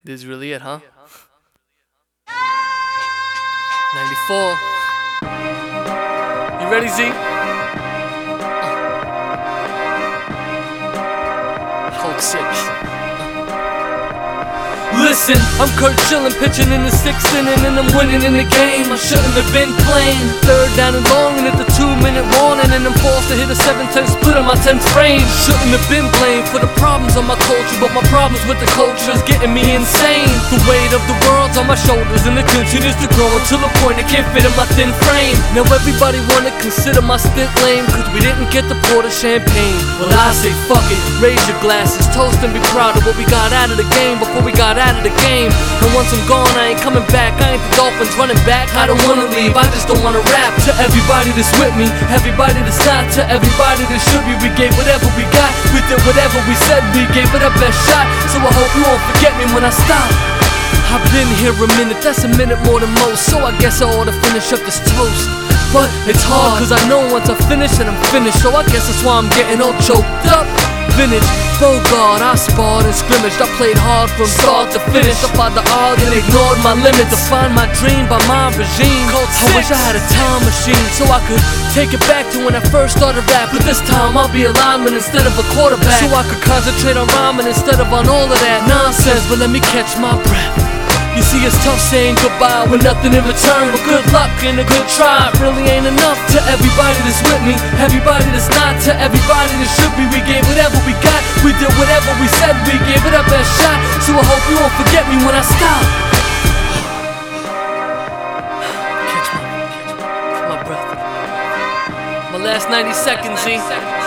This is really it, huh? 94. You ready, Z? Hulk 6. Listen, I'm Kurt chillin', pitching in the 6th inning, and I'm winning in the game. I shouldn't have been playing. 3rd down and long, and at the 2-minute warning, and I'm forced to hit a 7-10 split on my 10th frame. Shouldn't have been blamed for the problems on my culture, but my problems with the culture is getting me insane. The weight of the world's on my shoulders, and it continues to grow until the point it can't fit in my thin frame. Now everybody wanna consider my stint lame, cause we didn't get the port of champagne. Well, I say fuck it, raise your glasses, toast and be proud of what we got out of the game before we got out of the game. And once I'm gone, I ain't coming back. I ain't the Dolphins running back. I don't wanna leave, I just don't wanna rap. To everybody that's with me, everybody that's not, to everybody that should be, we gave whatever we got. We did whatever we said, we gave it our best shot. So I hope you won't forget me when I stop. I've been here a minute, that's a minute more than most, so I guess I ought to finish up this toast. But it's hard, cause I know once I finish it, I'm finished. So I guess that's why I'm getting all choked up. Vintage, Bogart, I sparred and scrimmaged. I played hard from start to finish. I fought the odds and ignored my limits. Defined my dream by my regime. I wish I had a time machine so I could take it back to when I first started rap. But this time I'll be a lineman instead of a quarterback, so I could concentrate on rhyming instead of on all of that nonsense. But let me catch my breath. You see, it's tough saying goodbye with nothing in return, but good luck and a good try really ain't enough. To everybody that's with me, everybody that's not, to everybody that should be, we gave whatever we got. We did whatever we said, we gave it our best shot. So I hope you won't forget me when I stop. Catch my breath. My last 90 seconds, Z.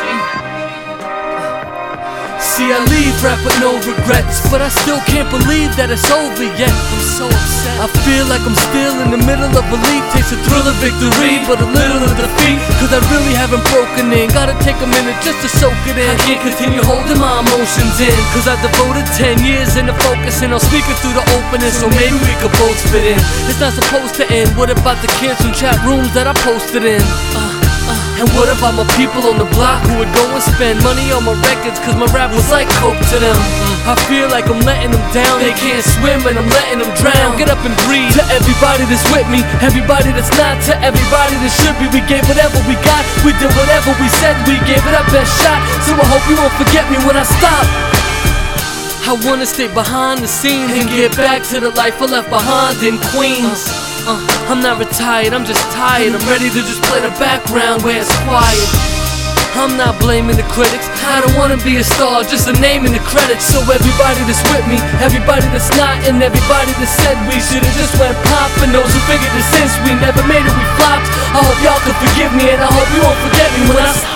See, I leave rap with no regrets, but I still can't believe that it's over yet. I'm so upset. I feel like I'm still in the middle of a leap. Takes a thrill of victory, but a little of defeat, cause I really haven't broken in. Gotta take a minute just to soak it in. I can't continue holding my emotions in, cause I devoted 10 years into focusing on speaking through the opening, so maybe we could both fit in. It's not supposed to end. What about the canceled chat rooms that I posted in? And what about my people on the block who would go and spend money on my records, cause my rap was like coke to them? I feel like I'm letting them down. They can't swim and I'm letting them drown. Get up and breathe. To everybody that's with me, everybody that's not, to everybody that should be, we gave whatever we got. We did whatever we said, we gave it our best shot. So I hope you won't forget me when I stop. I wanna stay behind the scenes and get back to the life I left behind in Queens. I'm not retired, I'm just tired. I'm ready to just play the background where it's quiet. I'm not blaming the critics, I don't wanna be a star, just a name in the credits. So everybody that's with me, everybody that's not, and everybody that said we should've just went pop, and those who figured that since we never made it, we flopped. I hope y'all can forgive me, and I hope you won't forget me when I stop.